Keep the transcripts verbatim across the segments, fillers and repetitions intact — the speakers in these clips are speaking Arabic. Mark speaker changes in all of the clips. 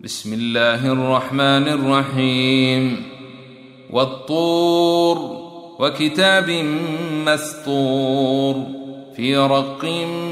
Speaker 1: بسم الله الرحمن الرحيم والطور وكتاب مسطور في رق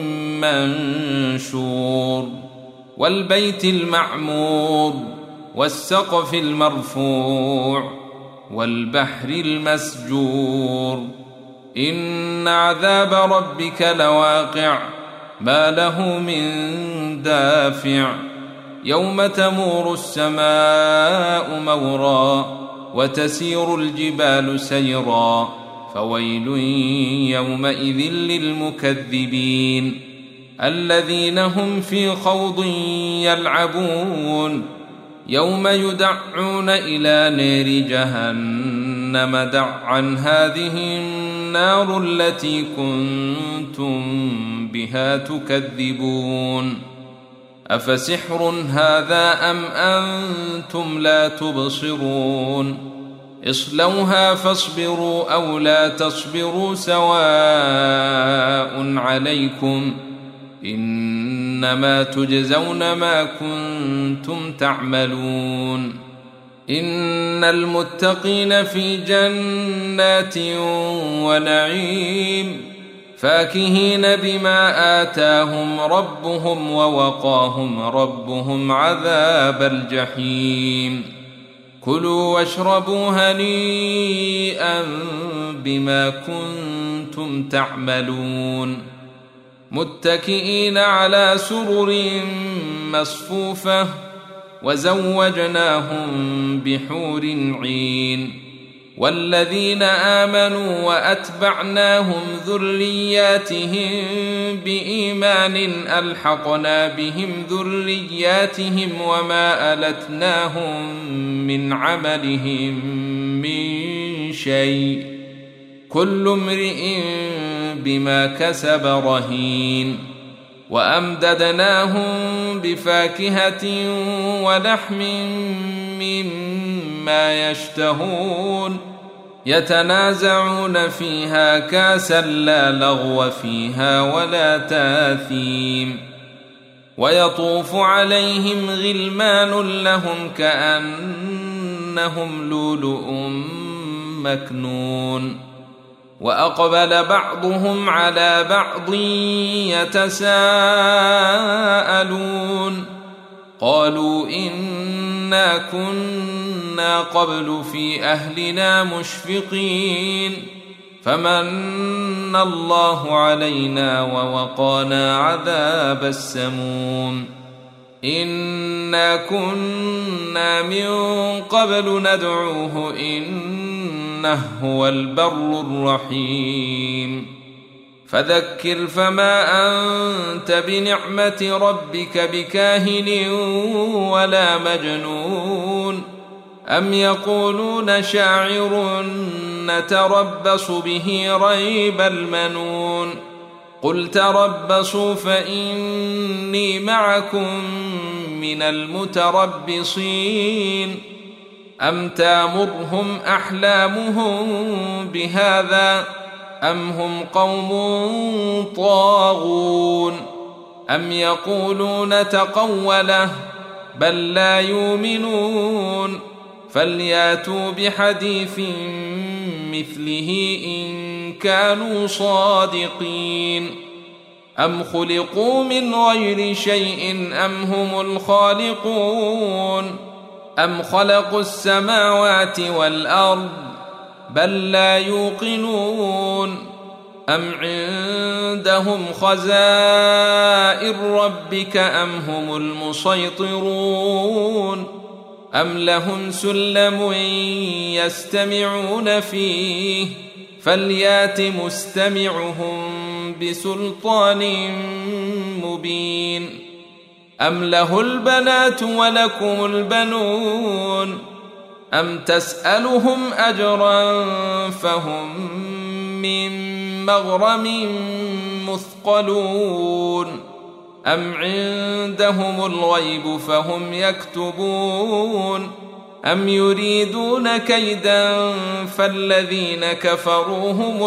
Speaker 1: منشور والبيت المعمور والسقف المرفوع والبحر المسجور إن عذاب ربك لواقع ما له من دافع يوم تمور السماء مورا وتسير الجبال سيرا فويل يومئذ للمكذبين الذين هم في خوض يلعبون يوم يدعون إلى نار جهنم دعا هذه النار التي كنتم بها تكذبون أفسحر هذا أم أنتم لا تبصرون اصلوها فاصبروا أو لا تصبروا سواء عليكم إنما تجزون ما كنتم تعملون إن المتقين في جنات ونعيم فاكهين بما آتاهم ربهم ووقاهم ربهم عذاب الجحيم كلوا واشربوا هنيئا بما كنتم تعملون متكئين على سرر مصفوفة وزوجناهم بحور عين والذين آمنوا وأتبعناهم ذرياتهم بإيمان ألحقنا بهم ذرياتهم وما ألتناهم من عملهم من شيء كل امرئ بما كسب رهين وأمددناهم بفاكهة ولحم مما يشتهون يتنازعون فيها كاسا لا لغو فيها ولا تاثيم ويطوف عليهم غلمان لهم كأنهم لؤلؤ مكنون وأقبل بعضهم على بعض يتساءلون قالوا إنا كنا قبل في أهلنا مشفقين فمن الله علينا ووقانا عذاب السموم إنا كنا من قبل ندعوه إنه هو البر الرحيم فذكر فما أنت بنعمة ربك بكاهن ولا مجنون أم يقولون شاعر نتربص به ريب المنون قل تربصوا فإني معكم من المتربصين أم تامرهم أحلامهم بهذا أم هم قوم طاغون أم يقولون تقوله بل لا يؤمنون فلياتوا بحديث مثله إن كانوا صادقين أم خلقوا من غير شيء أم هم الخالقون أم خلقوا السماوات والأرض بل لا يوقنون أم عندهم خزائن ربك أم هم المسيطرون أم لهم سلم يستمعون فيه فليات مستمعهم بسلطان مبين أم له البنات ولكم البنون أم تسألهم أجرا فهم من مغرم مثقلون أم عندهم الغيب فهم يكتبون أم يريدون كيدا فالذين كفروا هم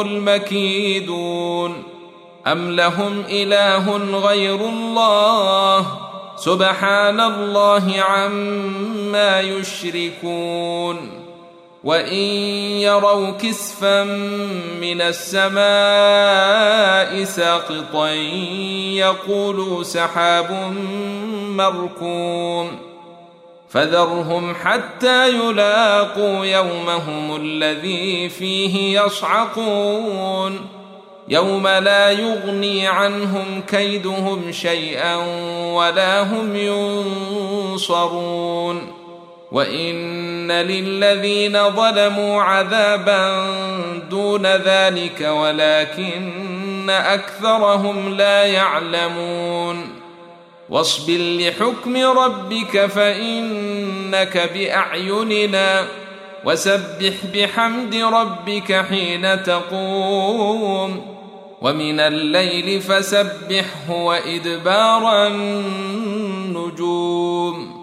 Speaker 1: المكيدون أم لهم إله غير الله سبحان الله عما يشركون وإن يروا كسفا من السماء ساقطا يقولوا سحاب مركوم فذرهم حتى يلاقوا يومهم الذي فيه يصعقون يوم لا يغني عنهم كيدهم شيئا ولا هم ينصرون وإن للذين ظلموا عذابا دون ذلك ولكن أكثرهم لا يعلمون واصبر لحكم ربك فإنك بأعيننا وسبح بحمد ربك حين تقوم ومن الليل فسبحه وإدبار النجوم